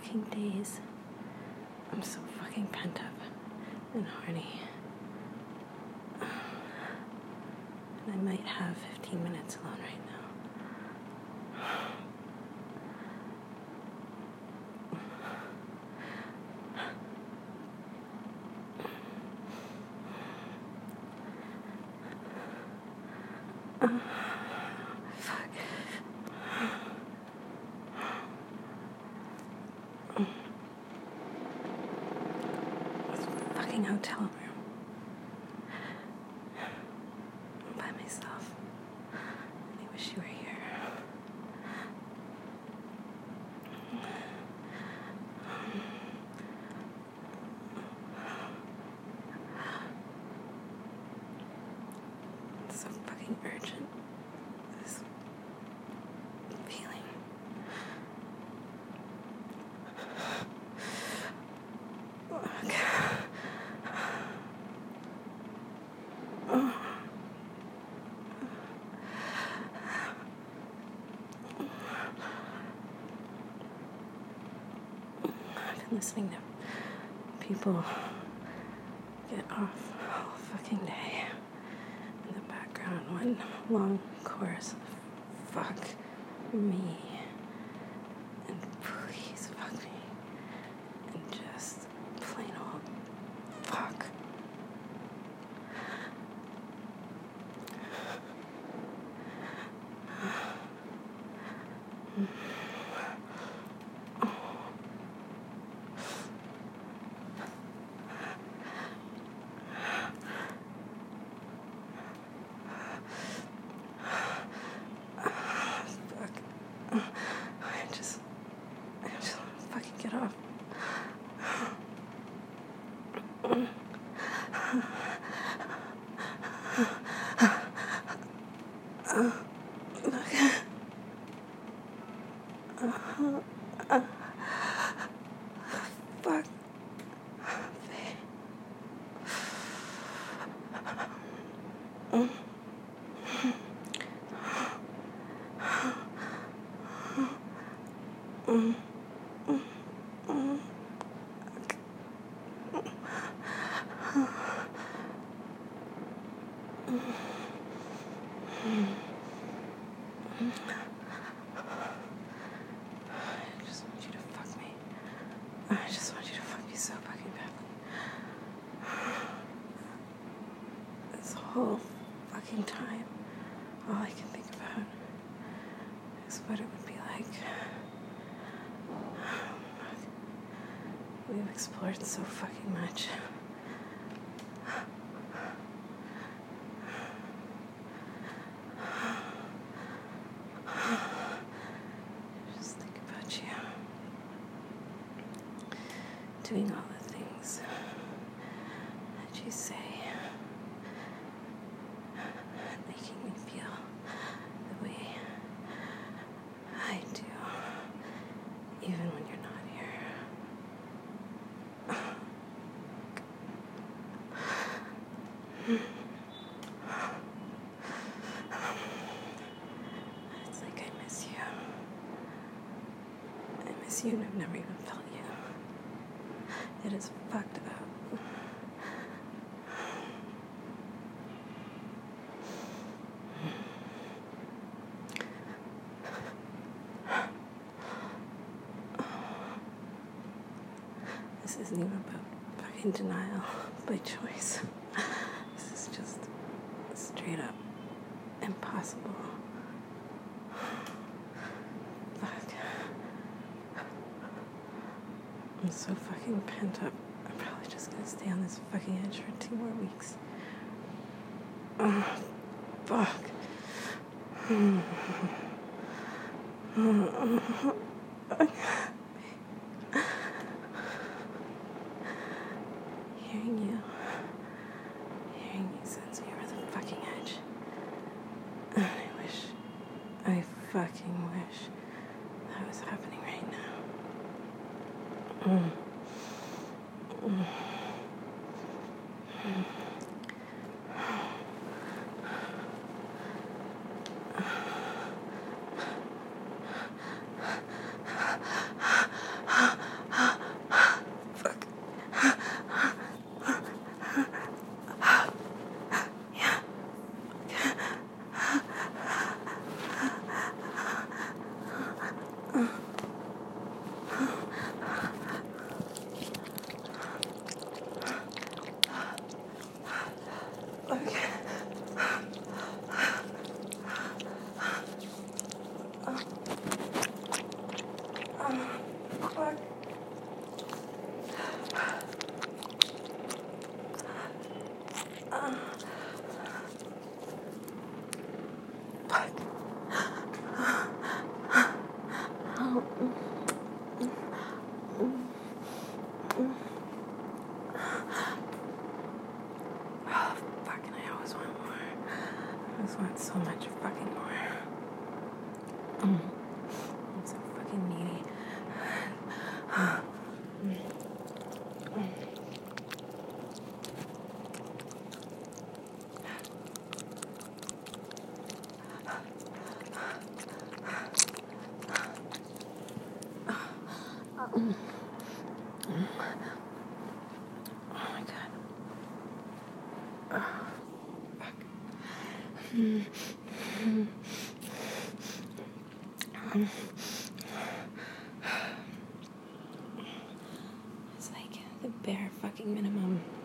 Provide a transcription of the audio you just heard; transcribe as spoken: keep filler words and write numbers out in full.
fucking days. I'm so fucking pent up and horny. And I might have fifteen minutes alone right now. Uh, fuck. This fucking hotel room. I'm by myself. I wish you were here. It's so fucking urgent. This feeling. Fuck. Oh. I've been listening to people get off all fucking day. In the background, one long chorus of fuck me and please fuck me and just plain old fuck. I just, I just want to fucking get off. Fuck. Mm. Mm. Mm. I just want you to fuck me. I just want you to fuck me so fucking badly. This whole fucking time, all I can think about is what it would be like. We've explored so fucking much. Just think about you. Doing all the things that you say. Making me feel the way I do. Even when you're not here. It's like I miss you. I miss you and I've never even felt you. It is fucked up. This isn't even about fucking denial by choice. This is just straight up impossible. Fuck. I'm so fucking pent up. I'm probably just gonna stay on this fucking edge for two more weeks. Oh, fuck. Hearing you, hearing you sends me over the fucking edge. And I wish, I fucking wish that was happening right now. Mm. Mm. Mm. want so much fucking more. Mm. I'm so fucking needy. Oh my god. Oh, fuck. Um, it's like the bare fucking minimum.